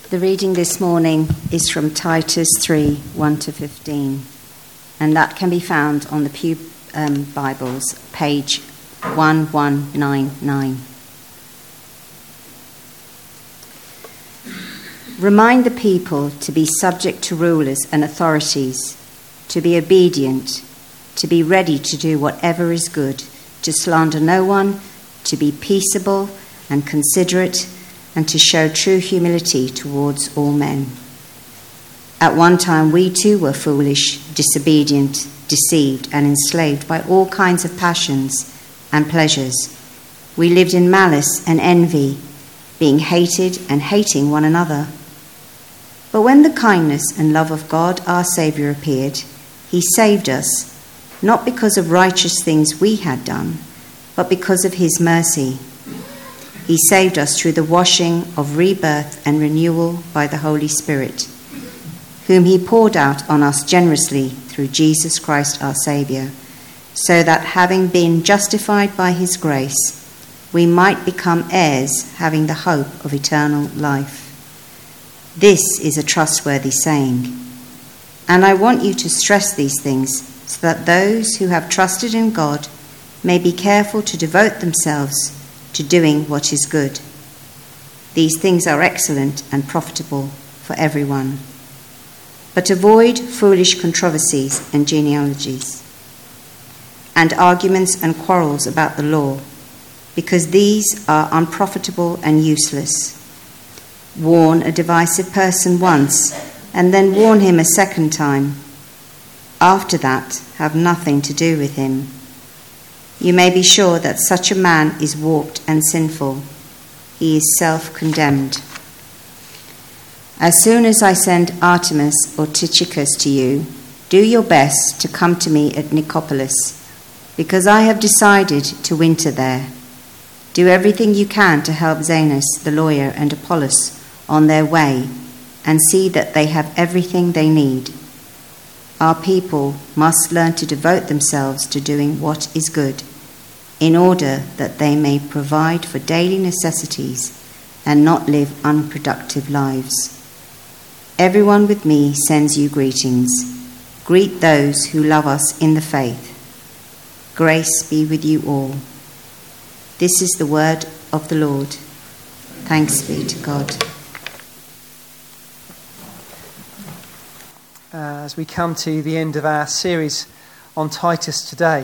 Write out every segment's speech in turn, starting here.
The reading this morning is from Titus 3, 1-15, and that can be found on the Pew Bibles, page 1199. Remind the people to be subject to rulers and authorities, to be obedient, to be ready to do whatever is good, to slander no one, to be peaceable and considerate, and to show true humility towards all men. At one time we too were foolish, disobedient, deceived, and enslaved by all kinds of passions and pleasures. We lived in malice and envy, being hated and hating one another. But when the kindness and love of God our Saviour appeared, he saved us, not because of righteous things we had done, but because of his mercy. He saved us through the washing of rebirth and renewal by the Holy Spirit, whom he poured out on us generously through Jesus Christ our Saviour, so that having been justified by his grace, we might become heirs, having the hope of eternal life. This is a trustworthy saying, and I want you to stress these things so that those who have trusted in God may be careful to devote themselves to doing what is good. These things are excellent and profitable for everyone. But avoid foolish controversies and genealogies, and arguments and quarrels about the law, because these are unprofitable and useless. Warn a divisive person once, and then warn him a second time. After that, have nothing to do with him. You may be sure that such a man is warped and sinful. He is self-condemned. As soon as I send Artemas or Tychicus to you, do your best to come to me at Nicopolis, because I have decided to winter there. Do everything you can to help Zenas, the lawyer, and Apollos on their way, and see that they have everything they need. Our people must learn to devote themselves to doing what is good, in order that they may provide for daily necessities and not live unproductive lives. Everyone with me sends you greetings. Greet those who love us in the faith. Grace be with you all. This is the word of the Lord. Thanks be to God. As we come to the end of our series on Titus today,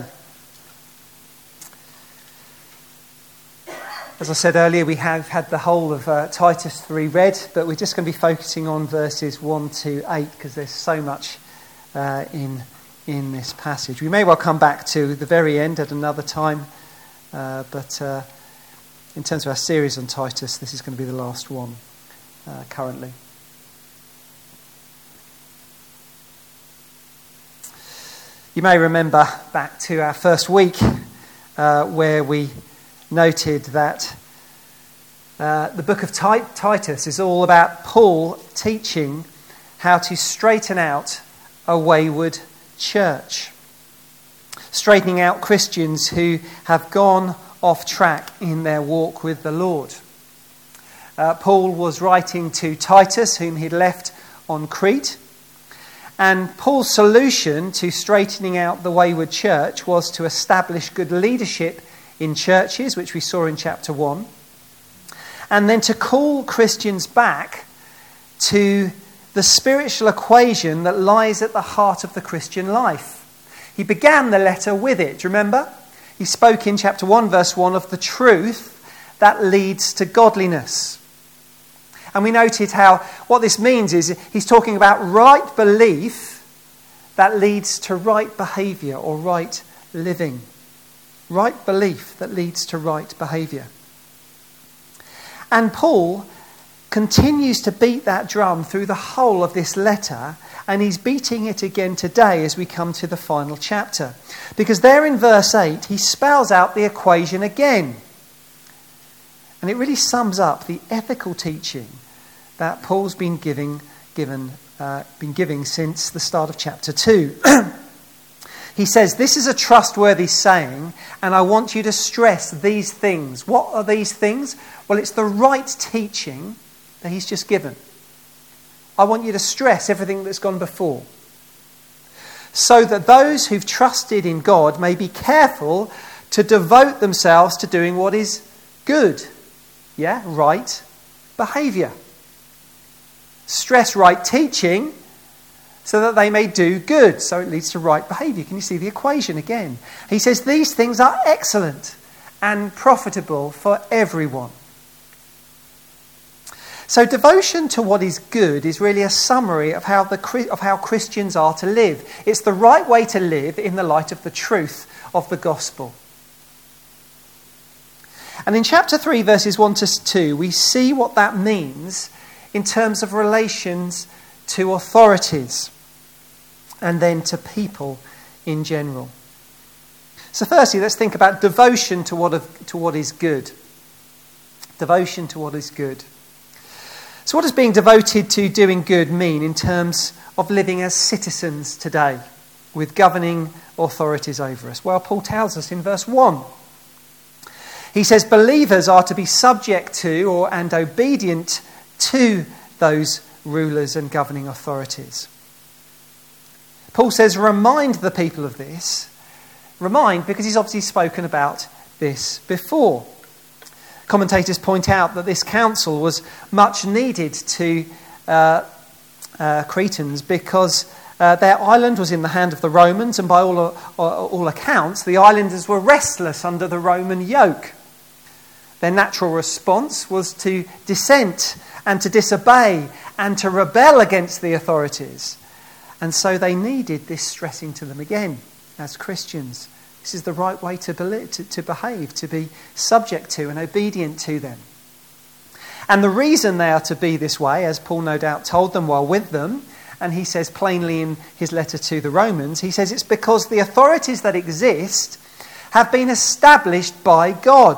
as I said earlier, we have had the whole of Titus 3 read, but we're just going to be focusing on verses 1-8 because there's so much in this passage. We may well come back to the very end at another time, but in terms of our series on Titus, this is going to be the last one currently. You may remember back to our first week where we noted that the book of Titus is all about Paul teaching how to straighten out a wayward church, straightening out Christians who have gone off track in their walk with the Lord. Paul was writing to Titus, whom he'd left on Crete, and Paul's solution to straightening out the wayward church was to establish good leadership in churches, which we saw in chapter 1, and then to call Christians back to the spiritual equation that lies at the heart of the Christian life. He began the letter with it, remember? He spoke in chapter 1, verse 1 of the truth that leads to godliness. And we noted how what this means is he's talking about right belief that leads to right behaviour or right living. Right belief that leads to right behaviour. And Paul continues to beat that drum through the whole of this letter, and he's beating it again today as we come to the final chapter. Because there in verse 8, he spells out the equation again. And it really sums up the ethical teaching that Paul's been giving since the start of chapter 2. He says, this is a trustworthy saying, and I want you to stress these things. What are these things? Well, it's the right teaching that he's just given. I want you to stress everything that's gone before. So that those who've trusted in God may be careful to devote themselves to doing what is good. Yeah, right behaviour. Stress right teaching so that they may do good. So it leads to right behaviour. Can you see the equation again? He says these things are excellent and profitable for everyone. So devotion to what is good is really a summary of how Christians are to live. It's the right way to live in the light of the truth of the gospel. And in chapter 3, verses 1 to 2, we see what that means in terms of relations to authorities and then to people in general. So firstly, let's think about devotion to what is good. Devotion to what is good. So what does being devoted to doing good mean in terms of living as citizens today with governing authorities over us? Well, Paul tells us in verse 1. He says believers are to be subject to and obedient to those rulers and governing authorities. Paul says remind the people of this. Remind because he's obviously spoken about this before. Commentators point out that this counsel was much needed to Cretans because their island was in the hand of the Romans, and by all accounts, the islanders were restless under the Roman yoke. Their natural response was to dissent and to disobey and to rebel against the authorities. And so they needed this stressing to them again as Christians. This is the right way to behave, to be subject to and obedient to them. And the reason they are to be this way, as Paul no doubt told them while with them, and he says plainly in his letter to the Romans, he says it's because the authorities that exist have been established by God.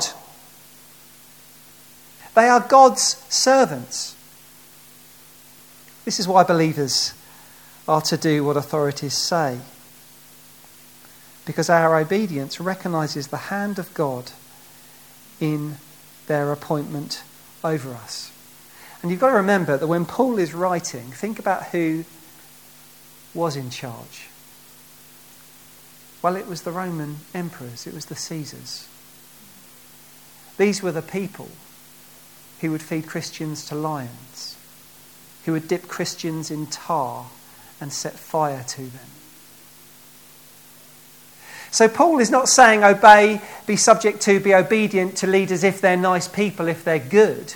They are God's servants. This is why believers are to do what authorities say. Because our obedience recognises the hand of God in their appointment over us. And you've got to remember that when Paul is writing, think about who was in charge. Well, it was the Roman emperors, it was the Caesars. These were the people who would feed Christians to lions, who would dip Christians in tar and set fire to them. So Paul is not saying obey, be subject to, be obedient to leaders if they're nice people, if they're good.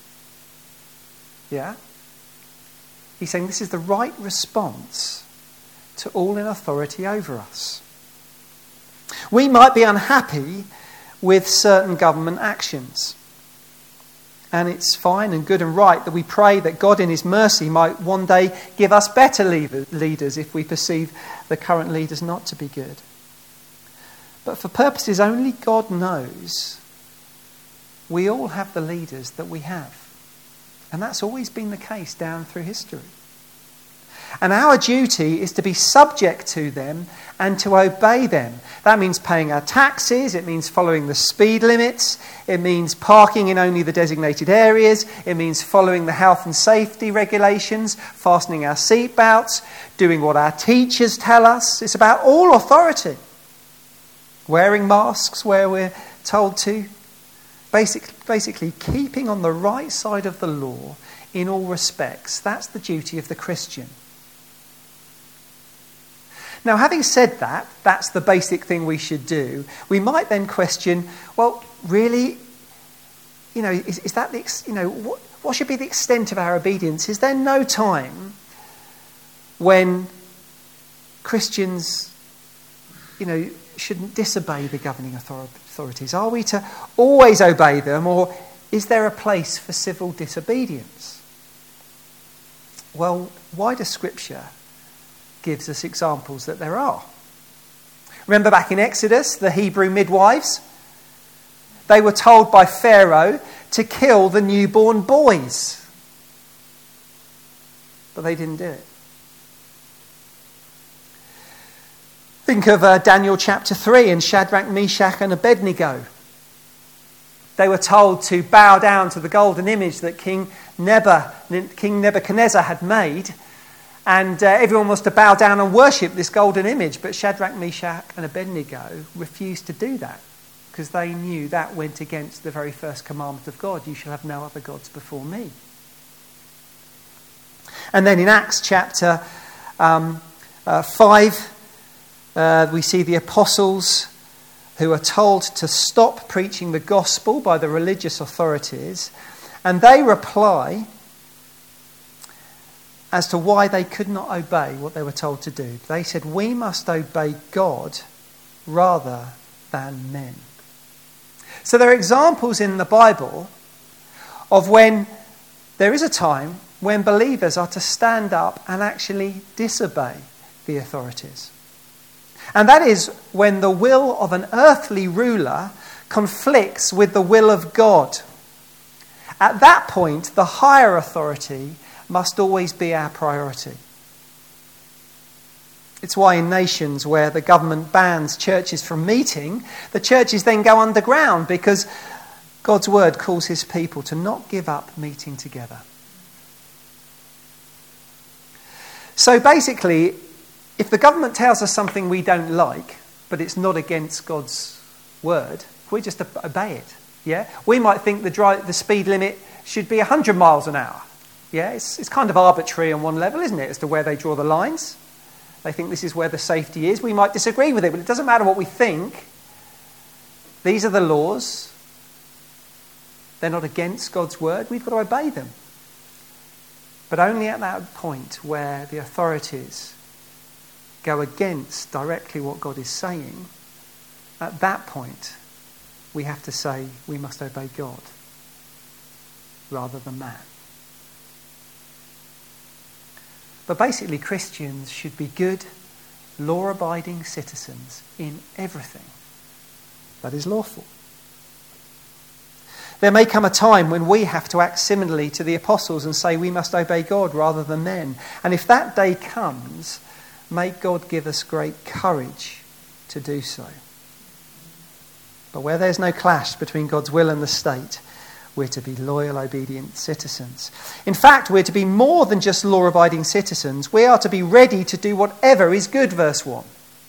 Yeah? He's saying this is the right response to all in authority over us. We might be unhappy with certain government actions. And it's fine and good and right that we pray that God in his mercy might one day give us better leaders if we perceive the current leaders not to be good. But for purposes only God knows, we all have the leaders that we have. And that's always been the case down through history. And our duty is to be subject to them and to obey them. That means paying our taxes, it means following the speed limits, it means parking in only the designated areas, it means following the health and safety regulations, fastening our seatbelts, doing what our teachers tell us. It's about all authority. Wearing masks where we're told to. Basically keeping on the right side of the law in all respects. That's the duty of the Christian. Now, having said that, that's the basic thing we should do. We might then question, well, really, is that what should be the extent of our obedience? Is there no time when Christians, shouldn't disobey the governing authorities? Are we to always obey them, or is there a place for civil disobedience? Well, wider Scripture gives us examples that there are. Remember back in Exodus, the Hebrew midwives? They were told by Pharaoh to kill the newborn boys. But they didn't do it. Think of Daniel chapter 3 and Shadrach, Meshach and Abednego. they were told to bow down to the golden image that King Nebuchadnezzar had made, and everyone was to bow down and worship this golden image. But Shadrach, Meshach and Abednego refused to do that because they knew that went against the very first commandment of God: you shall have no other gods before me. And then in Acts chapter 5, we see the apostles who are told to stop preaching the gospel by the religious authorities, and they reply as to why they could not obey what they were told to do. They said, "We must obey God rather than men." So there are examples in the Bible of when there is a time when believers are to stand up and actually disobey the authorities. And that is when the will of an earthly ruler conflicts with the will of God. At that point, the higher authority must always be our priority. It's why in nations where the government bans churches from meeting, the churches then go underground, because God's word calls his people to not give up meeting together. So basically, if the government tells us something we don't like, but it's not against God's word, we just obey it. Yeah, we might think the speed limit should be 100 miles an hour. Yeah, it's kind of arbitrary on one level, isn't it, as to where they draw the lines. They think this is where the safety is. We might disagree with it, but it doesn't matter what we think. These are the laws. They're not against God's word. We've got to obey them. But only at that point where the authorities go against directly what God is saying, at that point we have to say we must obey God rather than man. But basically, Christians should be good, law-abiding citizens in everything that is lawful. There may come a time when we have to act similarly to the apostles and say we must obey God rather than men. And if that day comes, may God give us great courage to do so. But where there's no clash between God's will and the state, we're to be loyal, obedient citizens. In fact, we're to be more than just law-abiding citizens. We are to be ready to do whatever is good, verse 1.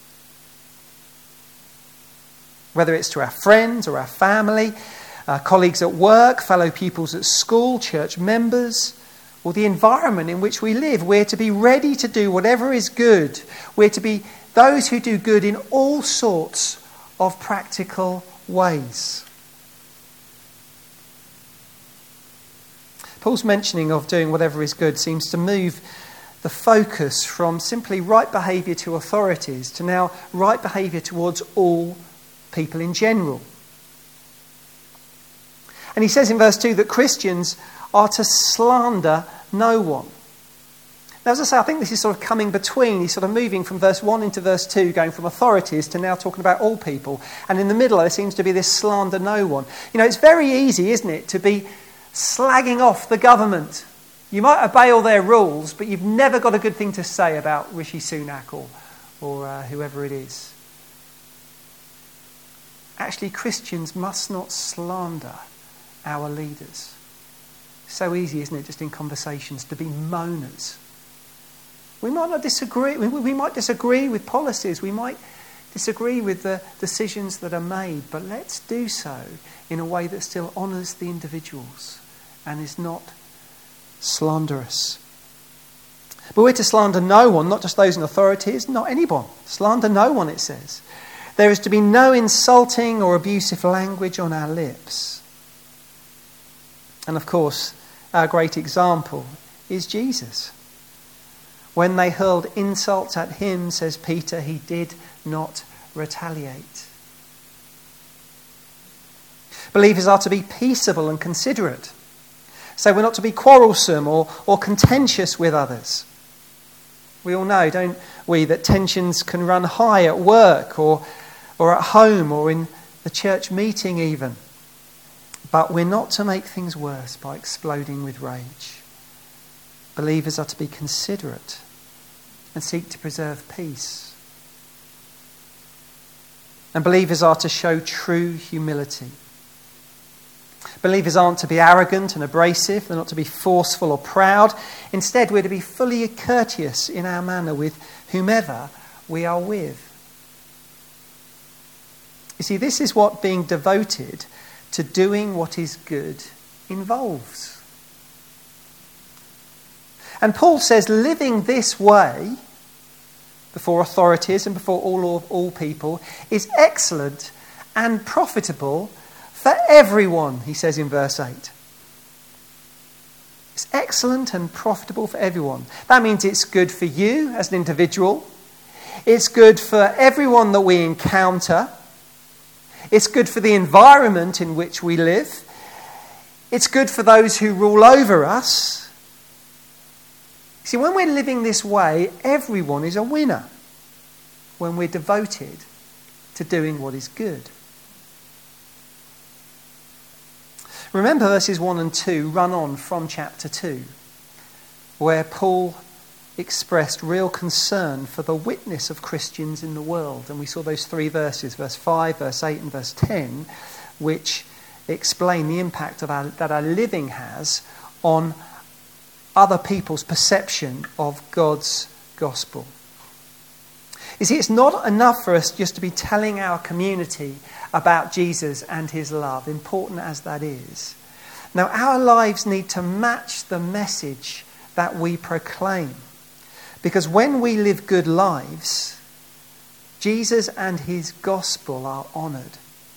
Whether it's to our friends or our family, colleagues at work, fellow pupils at school, church members, or the environment in which we live, we're to be ready to do whatever is good. We're to be those who do good in all sorts of practical ways. Paul's mentioning of doing whatever is good seems to move the focus from simply right behaviour to authorities to now right behaviour towards all people in general. And he says in verse 2 that Christians are to slander no one. Now, as I say, I think this is sort of coming between. He's sort of moving from verse 1 into verse 2, going from authorities to now talking about all people. And in the middle, there seems to be this slander no one. You know, it's very easy, isn't it, to be slagging off the government. You might obey all their rules, but you've never got a good thing to say about Rishi Sunak or whoever it is. Actually, Christians must not slander our leaders. So easy, isn't it, just in conversations, to be moaners. We might not disagree. We might disagree with policies. We might disagree with the decisions that are made. But let's do so in a way that still honours the individuals and is not slanderous. But we're to slander no one, not just those in authorities, not anyone. Slander no one, it says. There is to be no insulting or abusive language on our lips. And of course, our great example is Jesus. When they hurled insults at him, says Peter, he did not retaliate. Believers are to be peaceable and considerate. So we're not to be quarrelsome or contentious with others. We all know, don't we, that tensions can run high at work or at home or in the church meeting even. But we're not to make things worse by exploding with rage. Believers are to be considerate and seek to preserve peace. And believers are to show true humility. Believers aren't to be arrogant and abrasive. They're not to be forceful or proud. Instead, we're to be fully courteous in our manner with whomever we are with. You see, this is what being devoted to doing what is good involves. And Paul says living this way before authorities and before all people is excellent and profitable for everyone, he says in verse 8. It's excellent and profitable for everyone. That means it's good for you as an individual. It's good for everyone that we encounter. It's good for the environment in which we live. It's good for those who rule over us. See, when we're living this way, everyone is a winner when we're devoted to doing what is good. Remember verses 1 and 2 run on from chapter 2, where Paul expressed real concern for the witness of Christians in the world. And we saw those three verses, verse 5, verse 8 and verse 10, which explain the impact that our living has on other people's perception of God's gospel. You see, it's not enough for us just to be telling our community about Jesus and his love, important as that is. Now, our lives need to match the message that we proclaim. Because when we live good lives, Jesus and his gospel are honoured.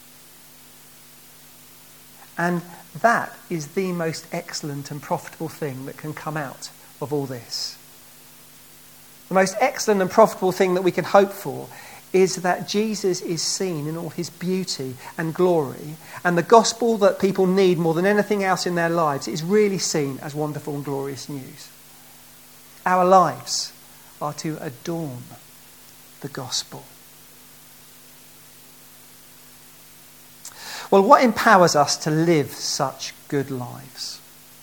And that is the most excellent and profitable thing that can come out of all this. The most excellent and profitable thing that we can hope for is that Jesus is seen in all his beauty and glory, and the gospel that people need more than anything else in their lives is really seen as wonderful and glorious news. Our lives are to adorn the gospel. Well, what empowers us to live such good lives?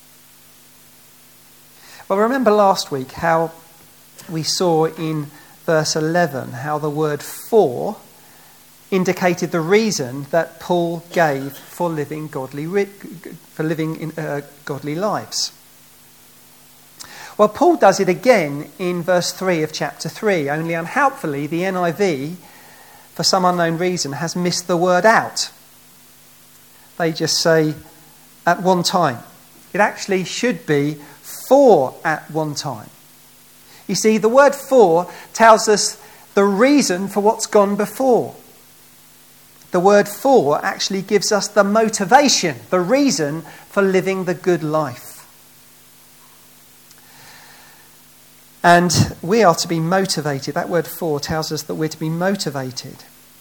Well, remember last week how we saw in verse 11 how the word "for" indicated the reason that Paul gave for living godly lives. Well, Paul does it again in verse 3 of chapter 3, only unhelpfully the NIV, for some unknown reason, has missed the word out. They just say, at one time. It actually should be for at one time. You see, the word "for" tells us the reason for what's gone before. The word "for" actually gives us the motivation, the reason for living the good life. And we are to be motivated. That word "for" tells us that we're to be motivated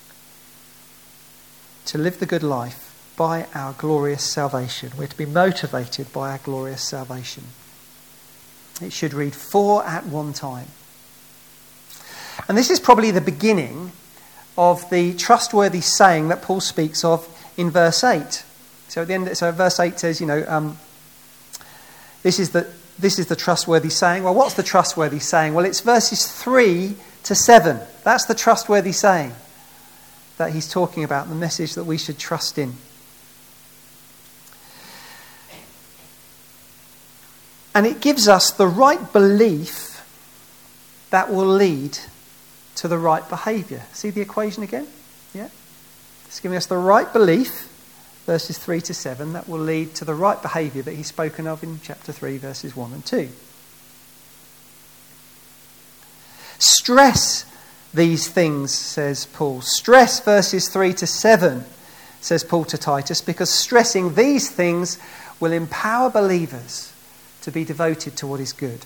to live the good life by our glorious salvation. We're to be motivated by our glorious salvation. It should read "for at one time." And this is probably the beginning of the trustworthy saying that Paul speaks of in verse 8. So at the end, verse 8 says, this is the trustworthy saying. Well, what's the trustworthy saying? Well, it's verses 3 to 7. That's the trustworthy saying that he's talking about, the message that we should trust in. And it gives us the right belief that will lead to the right behaviour. See the equation again? Yeah? It's giving us the right belief, verses 3 to 7, that will lead to the right behaviour that he's spoken of in chapter 3, verses 1 and 2. Stress these things, says Paul. Stress verses 3 to 7, says Paul to Titus, because stressing these things will empower believers to be devoted to what is good.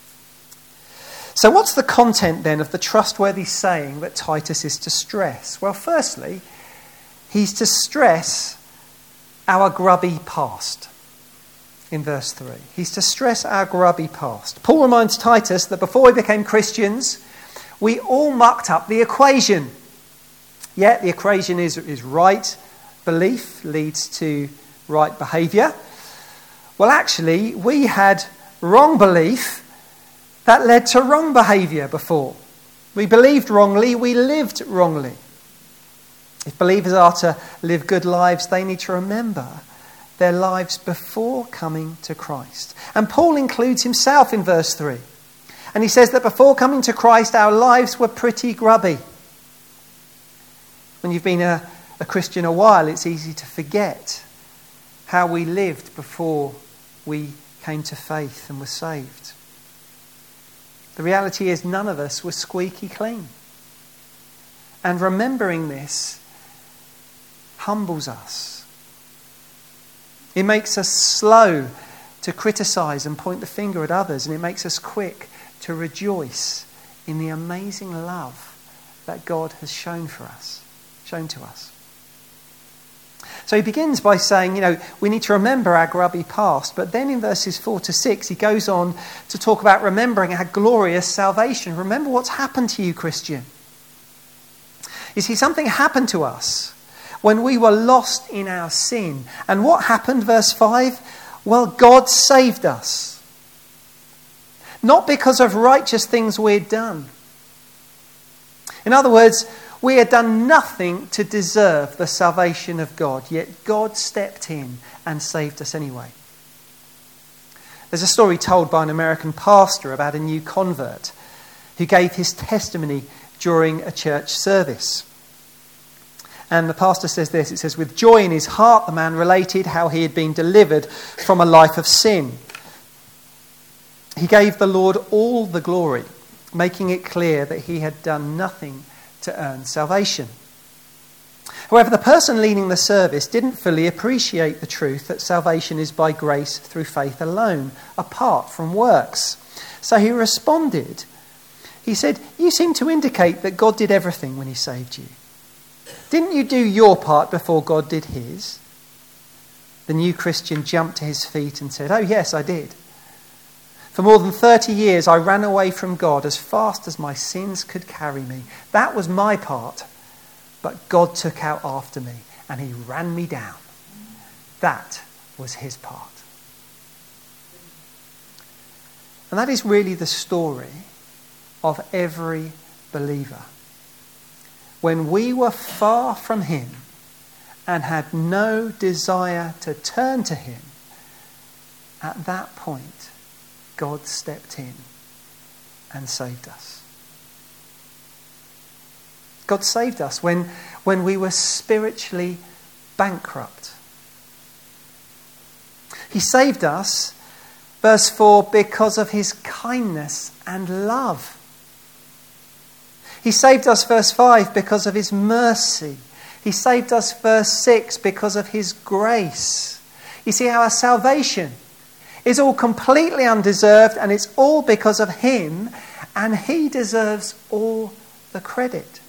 So what's the content then of the trustworthy saying that Titus is to stress? Well, firstly, he's to stress our grubby past in verse 3. He's to stress our grubby past. Paul reminds Titus that before we became Christians, we all mucked up the equation. Yeah, the equation is right belief leads to right behaviour. Well, actually, we had wrong belief that led to wrong behaviour before. We believed wrongly, we lived wrongly. If believers are to live good lives, they need to remember their lives before coming to Christ. And Paul includes himself in verse 3. And he says that before coming to Christ, our lives were pretty grubby. When you've been a Christian a while, it's easy to forget how we lived before we came to faith and were saved. The reality is none of us were squeaky clean. And remembering this humbles us. It makes us slow to criticize and point the finger at others, and it makes us quick to rejoice in the amazing love that God has shown to us. So he begins by saying, we need to remember our grubby past, but then in verses 4 to 6, he goes on to talk about remembering our glorious salvation. Remember what's happened to you, Christian. You see, something happened to us when we were lost in our sin. And what happened, verse 5? Well, God saved us. Not because of righteous things we'd done. In other words, we had done nothing to deserve the salvation of God, yet God stepped in and saved us anyway. There's a story told by an American pastor about a new convert who gave his testimony during a church service. And the pastor says this, it says, with joy in his heart, the man related how he had been delivered from a life of sin. He gave the Lord all the glory, making it clear that he had done nothing to earn salvation. However, the person leading the service didn't fully appreciate the truth that salvation is by grace through faith alone, apart from works. So he responded. He said, you seem to indicate that God did everything when he saved you. Didn't you do your part before God did his? The new Christian jumped to his feet and said, oh yes, I did. For more than 30 years, I ran away from God as fast as my sins could carry me. That was my part. But God took out after me and he ran me down. That was his part. And that is really the story of every believer. When we were far from him and had no desire to turn to him, at that point, God stepped in and saved us. God saved us when we were spiritually bankrupt. He saved us, verse 4, because of his kindness and love. He saved us, verse 5, because of his mercy. He saved us, verse 6, because of his grace. You see, our salvation is all completely undeserved, and it's all because of him, and he deserves all the credit.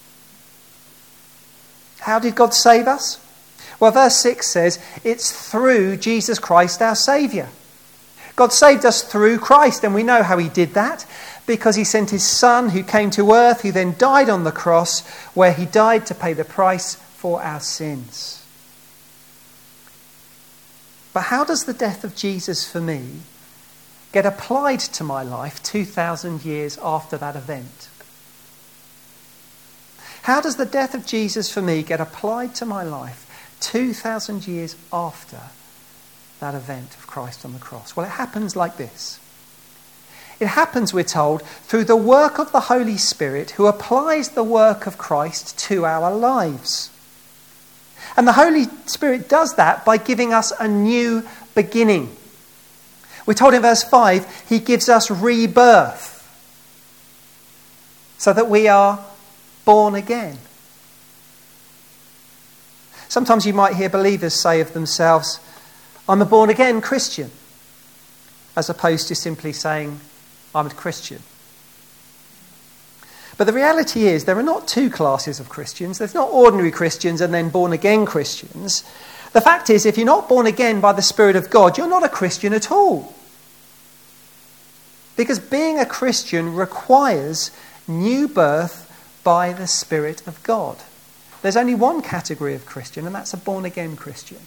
How did God save us? Well, verse 6 says, it's through Jesus Christ our Saviour. God saved us through Christ, and we know how he did that, because he sent his Son who came to earth, who then died on the cross, where he died to pay the price for our sins. But how does the death of Jesus for me get applied to my life 2,000 years after that event? How does the death of Jesus for me get applied to my life 2,000 years after that event of Christ on the cross? Well, it happens like this. It happens, we're told, through the work of the Holy Spirit who applies the work of Christ to our lives. And the Holy Spirit does that by giving us a new beginning. We're told in verse 5, he gives us rebirth so that we are born again. Sometimes you might hear believers say of themselves, I'm a born again Christian, as opposed to simply saying, I'm a Christian. But the reality is there are not two classes of Christians. There's not ordinary Christians and then born again Christians. The fact is, if you're not born again by the Spirit of God, you're not a Christian at all. Because being a Christian requires new birth by the Spirit of God. There's only one category of Christian, and that's a born again Christian.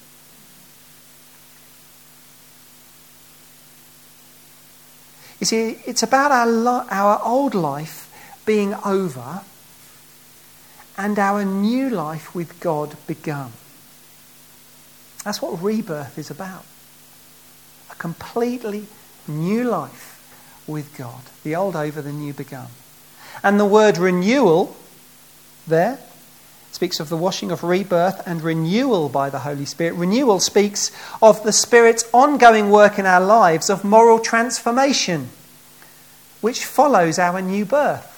You see, it's about our old life being over and our new life with God begun. That's what rebirth is about. A completely new life with God. The old over, the new begun. And the word renewal there speaks of the washing of rebirth and renewal by the Holy Spirit. Renewal speaks of the Spirit's ongoing work in our lives of moral transformation, which follows our new birth.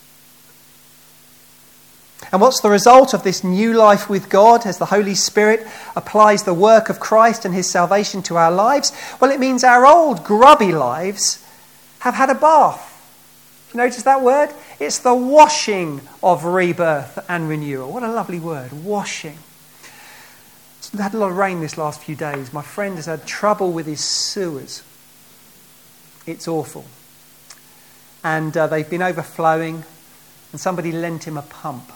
And what's the result of this new life with God as the Holy Spirit applies the work of Christ and his salvation to our lives? Well, it means our old grubby lives have had a bath. You notice that word? It's the washing of rebirth and renewal. What a lovely word, washing. We've had a lot of rain this last few days. My friend has had trouble with his sewers. It's awful. And they've been overflowing, and somebody lent him a pump.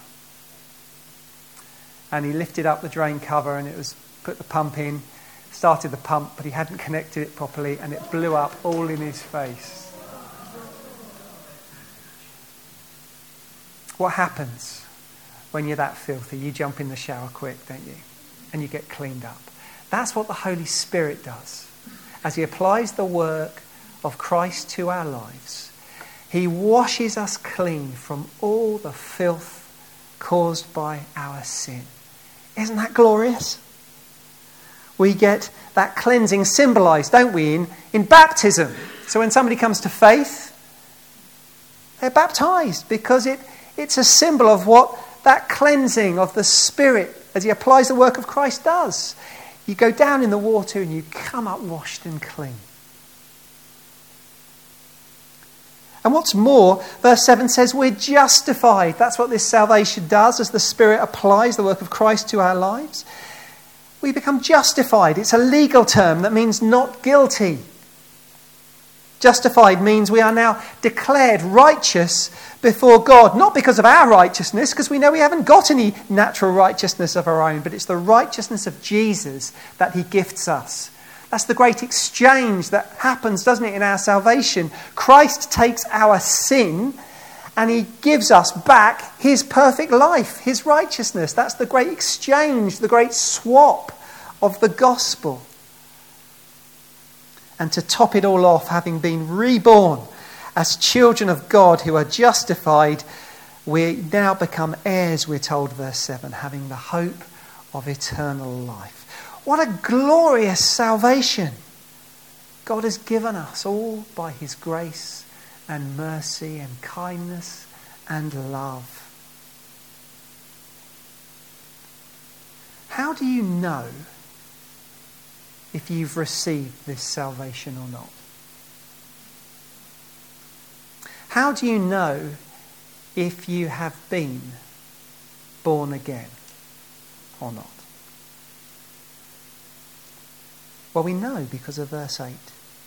And he lifted up the drain cover and put the pump in, started the pump, but he hadn't connected it properly and it blew up all in his face. What happens when you're that filthy? You jump in the shower quick, don't you? And you get cleaned up. That's what the Holy Spirit does. As he applies the work of Christ to our lives, he washes us clean from all the filth caused by our sin. Isn't that glorious? We get that cleansing symbolised, don't we, in baptism. So when somebody comes to faith, they're baptised because it's a symbol of what that cleansing of the Spirit as he applies the work of Christ does. You go down in the water and you come up washed and clean. And what's more, verse 7 says we're justified. That's what this salvation does as the Spirit applies the work of Christ to our lives. We become justified. It's a legal term that means not guilty. Justified means we are now declared righteous before God, not because of our righteousness, because we know we haven't got any natural righteousness of our own, but it's the righteousness of Jesus that he gifts us. That's the great exchange that happens, doesn't it, in our salvation. Christ takes our sin and he gives us back his perfect life, his righteousness. That's the great exchange, the great swap of the gospel. And to top it all off, having been reborn as children of God who are justified, we now become heirs, we're told, verse 7, having the hope of eternal life. What a glorious salvation God has given us, all by his grace and mercy and kindness and love. How do you know if you've received this salvation or not? How do you know if you have been born again or not? Well, we know because of verse 8.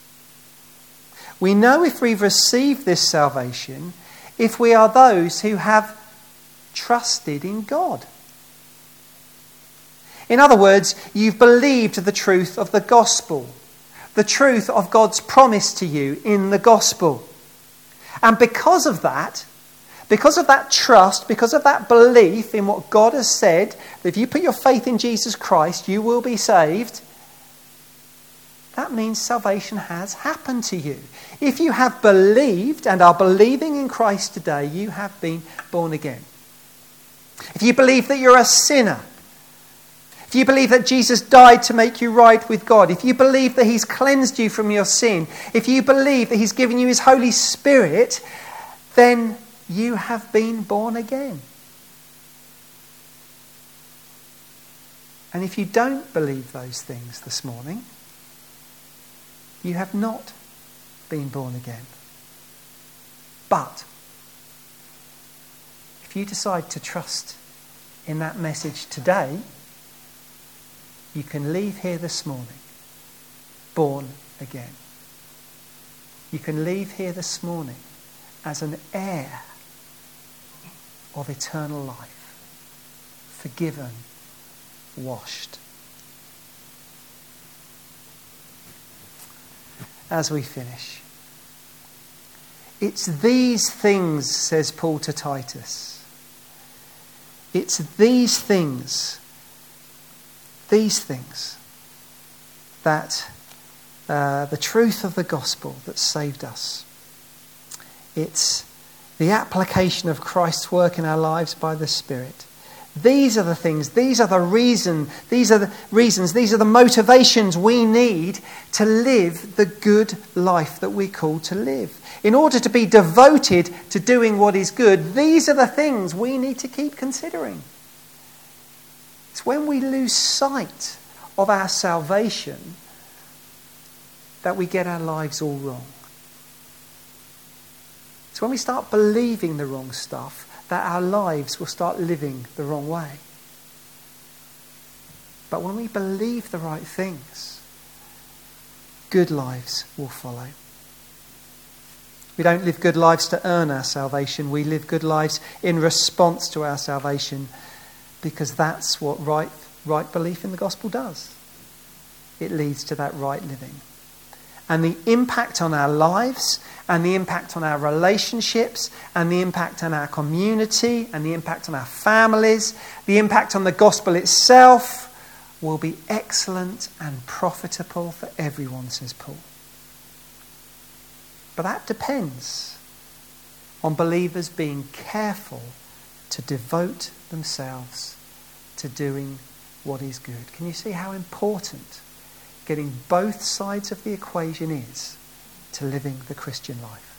We know if we've received this salvation if we are those who have trusted in God. In other words, you've believed the truth of the gospel, the truth of God's promise to you in the gospel. And because of that trust, because of that belief in what God has said, that if you put your faith in Jesus Christ, you will be saved, that means salvation has happened to you. If you have believed and are believing in Christ today, you have been born again. If you believe that you're a sinner, if you believe that Jesus died to make you right with God, if you believe that he's cleansed you from your sin, if you believe that he's given you his Holy Spirit, then you have been born again. And if you don't believe those things this morning, you have not been born again. But if you decide to trust in that message today, you can leave here this morning born again. You can leave here this morning as an heir of eternal life, forgiven, washed. As we finish, it's these things, says Paul to Titus. It's these things that the truth of the gospel that saved us. It's the application of Christ's work in our lives by the Spirit. These are the things, these are the reasons, these are the motivations we need to live the good life that we're called to live. In order to be devoted to doing what is good, these are the things we need to keep considering. It's when we lose sight of our salvation that we get our lives all wrong. It's when we start believing the wrong stuff that our lives will start living the wrong way. But when we believe the right things, good lives will follow. We don't live good lives to earn our salvation. We live good lives in response to our salvation, because that's what right belief in the gospel does. It leads to that right living. And the impact on our lives, and the impact on our relationships, and the impact on our community, and the impact on our families, the impact on the gospel itself will be excellent and profitable for everyone, says Paul. But that depends on believers being careful to devote themselves to doing what is good. Can you see how important getting both sides of the equation is to living the Christian life?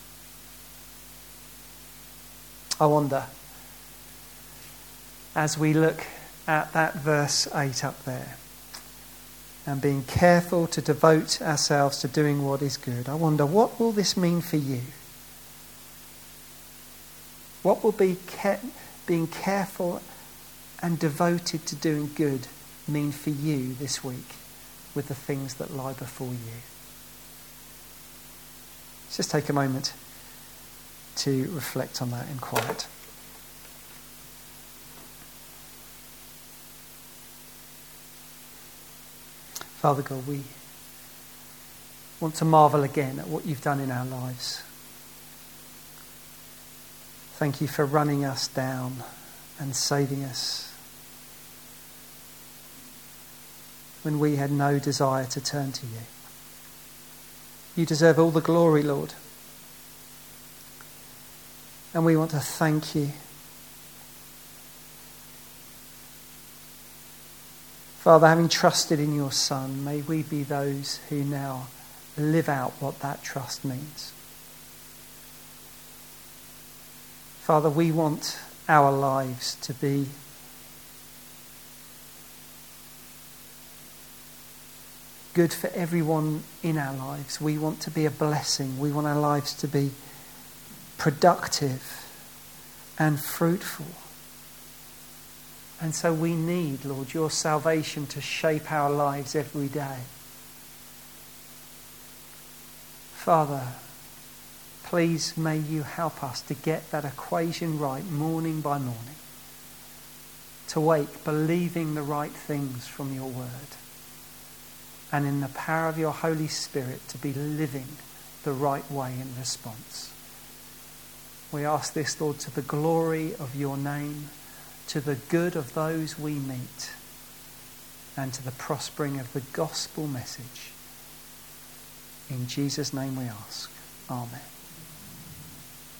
I wonder, as we look at that verse 8 up there, and being careful to devote ourselves to doing what is good, I wonder, what will this mean for you? What will being careful and devoted to doing good mean for you this week with the things that lie before you? Let's just take a moment to reflect on that in quiet. Father God, we want to marvel again at what you've done in our lives. Thank you for running us down and saving us when we had no desire to turn to you. You deserve all the glory, Lord. And we want to thank you. Father, having trusted in your Son, may we be those who now live out what that trust means. Father, we want our lives to be good for everyone in our lives. We want to be a blessing. We want our lives to be productive and fruitful. And so we need, Lord, your salvation to shape our lives every day. Father, please may you help us to get that equation right morning by morning. To wake believing the right things from your word. And in the power of your Holy Spirit to be living the right way in response. We ask this, Lord, to the glory of your name, to the good of those we meet, and to the prospering of the gospel message. In Jesus' name we ask. Amen.